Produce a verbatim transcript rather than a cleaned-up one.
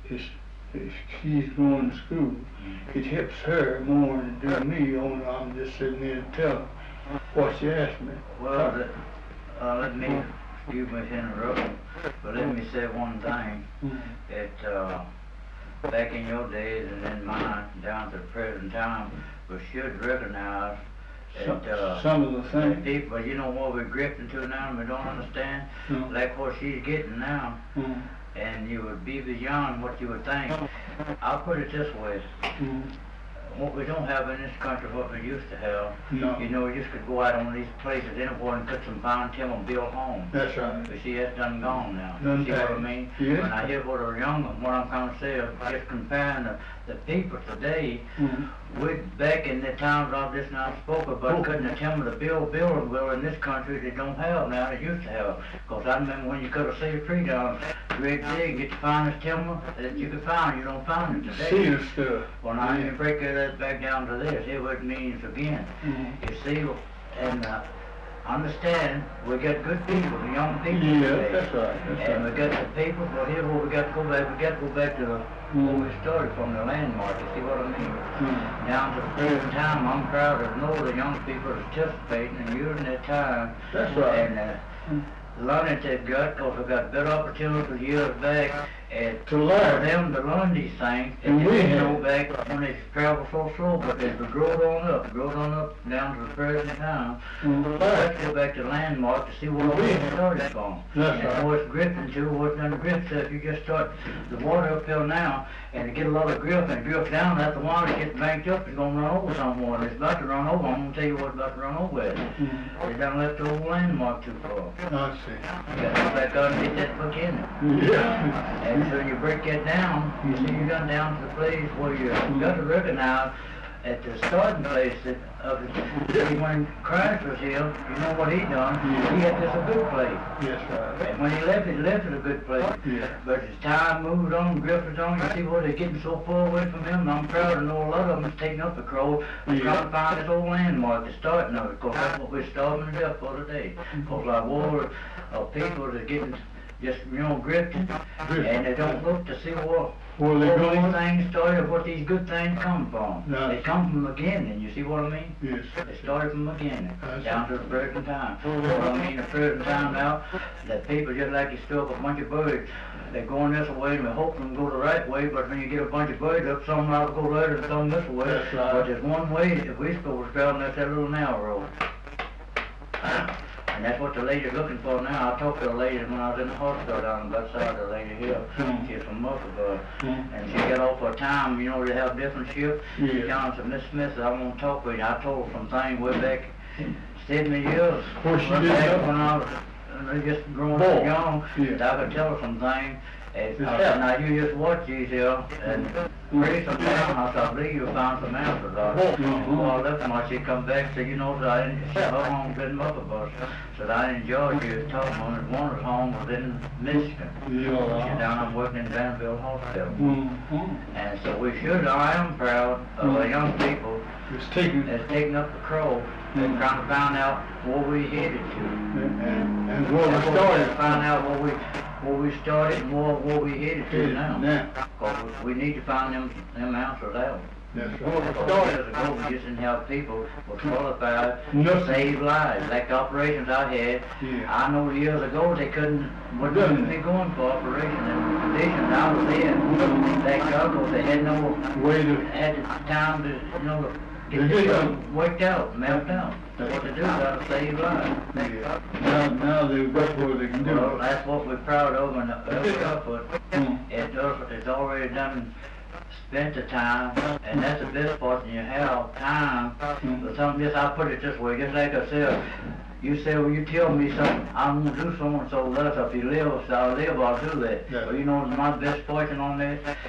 is, is she's going to school. It helps her more than it do me, only I'm just sitting there and telling her what she asked me. Well, that, uh, let me, excuse me for interrupting, but let me say one thing. Mm. That, uh, back in your days and in mine, down to the present time, we should recognize Some, that, uh, some of the that things. people, you know what we're drifting to now and we don't understand? Mm. Like what she's getting now, Mm. and you would be beyond what you would think. I'll put it this way. Mm. What we don't have in this country, what we used to have, No. you know, we just could go out on these places anywhere and cut some fine timber and build homes. That's right. But see, that's done gone now. Done See what I passed. mean? Yes. When I hear what are young, what I'm trying to say is just comparing the, the people today Mm. with back in the times I just now spoke about Oh. cutting the timber to build buildings. Well, in this country they don't have now, they used to have. Because I remember when you cut a cedar tree down, great big, get the finest timber that you could find. You don't find it today. Cedar stuff. Well, now Yeah. you break that back down to this, here's what it means again. Mm. You see, and uh, understand, we got good people, the young people Yeah, today. that's right, that's And we right. got the people, well, here where we got to go back, we got to go back to the, where Mm. we started from, the landmark, you see what I mean? Mm. Down to the present time, I'm proud to know the young people are participating and using their time. That's right. And uh, Mm. learning they've got, because we got better opportunities years back, and To for learn. them to learn these things, And and we they have. know back when they travel so slow, but as we growed on up, growed on up down to the present time, Mm. let's go back to landmark to see where all We this have. started from. That's And right. what's drifting to, what's under grip, so if you just start the water uphill now, and to get a lot of grip and drip down, after a while it gets banked up, it's gonna run over someone, it's about to run over, I'm gonna tell you what's about to run over it. Mm. They done left the old landmark too far. I see. You got to go back out and get that beginning. Yeah. And so you break that down, you see you got down to the place where you got to recognize at the starting place that of the, see, when Christ was here, you know what he done? He had this a good place. Yes, right. And when he left it, he left it a good place. Yeah. But as time moved on, drifted on, you see what they're getting so far away from him. And I'm proud to know a lot of them is taking up the crow and Yeah. trying to find this old landmark, the starting of it, because that's what we're starving to death for today. Because our war of people are getting just, you know, drifting, and they don't look to see what, Where they where going? these things started, what these good things come from. No. They come from beginning, you see what I mean? Yes. They started from the beginning, That's down to the present time. What I mean, the present time now, that people just like you struck a bunch of birds, they're going this way and we hope them go the right way, but when you get a bunch of birds up, some will go right and some this way. That's right. But there's one way, if we're supposed to travel, that's that little narrow road. And that's what the lady's looking for now. I talked to a lady when I was in the hospital down on that side of the Lady Hill. Mm. She's from Musselburgh. Mm. And she got off her time, you know, they have different shifts. Yeah. She comes to Miss Smith, I want to talk with you. I told her some things way back seventy years. Well, she way did back that. when I was uh, just growing Boy. up young. Yeah. That I could tell her some things. And It's I said, now happening. you just watch these here and pray some down. I said, I believe you'll find some answers. I said, Mhm. well, I left her, she come back, said, you know, so I didn't, she said, how long been Musselburgh? Said, I enjoyed you talking when one was home was in Michigan. Yeah. She's down, I'm working in Vanderbilt Hospital. Mm-hmm. And so we should, I am proud of the young people It's taking, that's taking up the crow and trying to find out where we headed to. and, and, and where we That's what we started. gotta find out where we, where we started and where, where we headed to now. Now. 'Cause we need to find them, them answers out. That's Because right. years ago, we just didn't have people who were qualified to Nothing. save lives, like the operations I had. Yeah. I know years ago, they couldn't, wouldn't be going for operation in the conditions I was in. Back up, 'cause they had no, Way to, had the time to, you know, They get did. this worked out, mapped out. What to do, how to save lives. yeah. Now, now they've got what they can do. Well, that's what we're proud of and uh, but Mm. it does, it's already done, spent the time, and that's the best part, when you have time. Mm. But some, just, I'll put it this way, just like I said, you say, well, you tell me something, I'm gonna do so and so, that's if you live, so I'll live, I'll do that. Yeah. But you know, my best fortune on this,